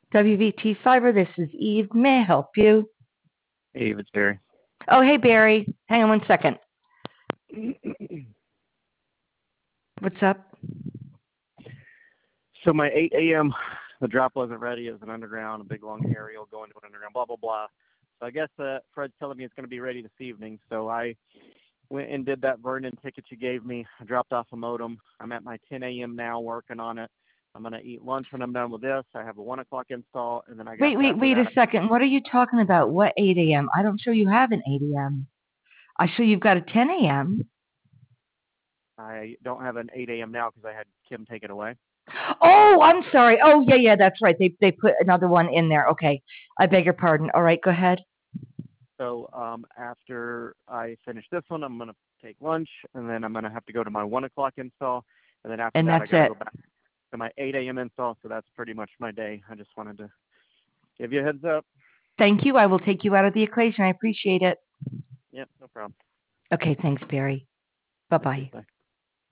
WVT Fiber, this is Eve. May I help you? Hey, it's Barry. Oh, hey, Barry. Hang on one second. What's up? So my 8 a.m. the drop wasn't ready. It was an underground, a big long aerial going to an underground, blah blah blah. So I guess Fred's telling me it's going to be ready this evening. So I went and did that Vernon ticket you gave me. I dropped off a modem. I'm at my 10 a.m. now working on it. I'm going to eat lunch when I'm done with this. I have a 1 o'clock install, and then I got after Wait a that. second. What are you talking about? What 8 a.m.? I don't show you have an 8 a.m. I show you've got a 10 a.m. I don't have an 8 a.m. now because I had Kim take it away. Oh, I'm sorry. Oh, yeah, that's right. They put another one in there. Okay. I beg your pardon. All right, go ahead. So after I finish this one, I'm going to take lunch, and then I'm going to have to go to my 1 o'clock install. And then after And that, I that's got to it. go back to my 8 a.m. install. So that's pretty much my day. I just wanted to give you a heads up. Thank you. I will take you out of the equation. I appreciate it. Yep, no problem. Okay, thanks, Barry. Bye Thank you. bye. Bye.